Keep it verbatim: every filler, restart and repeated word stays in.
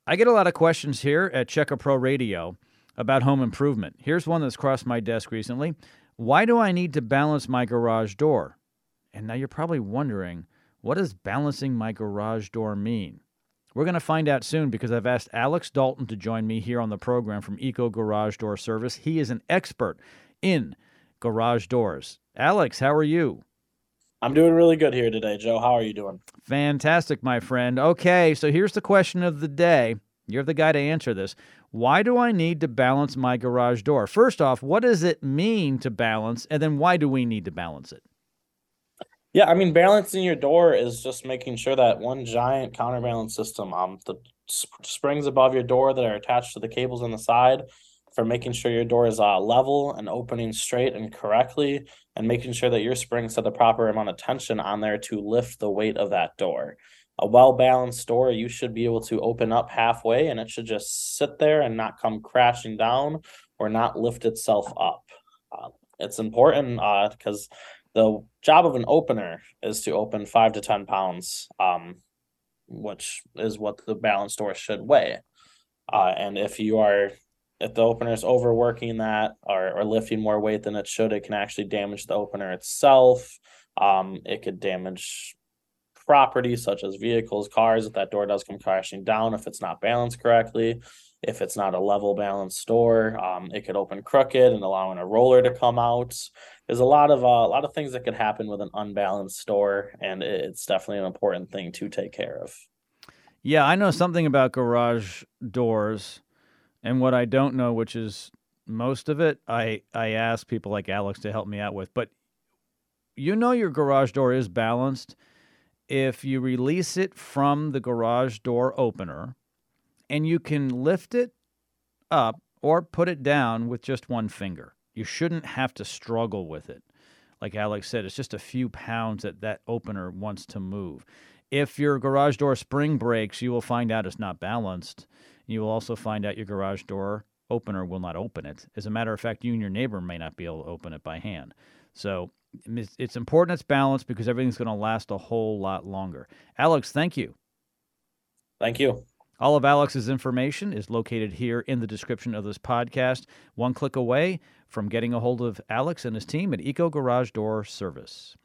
I get a lot of questions here at Checker Pro Radio about home improvement. Here's one that's crossed my desk recently. Why do I need to balance my garage door? And now you're probably wondering, what does balancing my garage door mean? We're going to find out soon because I've asked Alex Dalton to join me here on the program from Eco Garage Door Service. He is an expert in garage doors. Alex, how are you? I'm doing really good here today, Joe. How are you doing? Fantastic, my friend. Okay, so here's the question of the day. You're the guy to answer this. Why do I need to balance my garage door? First off, what does it mean to balance? And then why do we need to balance it? Yeah, I mean, balancing your door is just making sure that one giant counterbalance system, um, the sp- springs above your door that are attached to the cables on the side, for making sure your door is uh, level and opening straight and correctly, and making sure that your springs have the proper amount of tension on there to lift the weight of that door. A well-balanced door, you should be able to open up halfway, and it should just sit there and not come crashing down or not lift itself up. Uh, it's important uh, because the job of an opener is to open five to ten pounds, um, which is what the balanced door should weigh. Uh, and if you are, if the opener is overworking that or, or lifting more weight than it should, it can actually damage the opener itself. Um, it could damage property such as vehicles, cars, if that door does come crashing down, if it's not balanced correctly. If it's not a level balanced door, um, it could open crooked and allowing a roller to come out. There's a lot of uh, a lot of things that could happen with an unbalanced door, and it's definitely an important thing to take care of. Yeah, I know something about garage doors, and what I don't know, which is most of it, I, I ask people like Alex to help me out with. But you know your garage door is balanced if you release it from the garage door opener and you can lift it up or put it down with just one finger. You shouldn't have to struggle with it. Like Alex said, it's just a few pounds that that opener wants to move. If your garage door spring breaks, you will find out it's not balanced. You will also find out your garage door opener will not open it. As a matter of fact, you and your neighbor may not be able to open it by hand. So it's important it's balanced because everything's going to last a whole lot longer. Alex, thank you. Thank you. All of Alex's information is located here in the description of this podcast, one click away from getting a hold of Alex and his team at Eco Garage Door Service.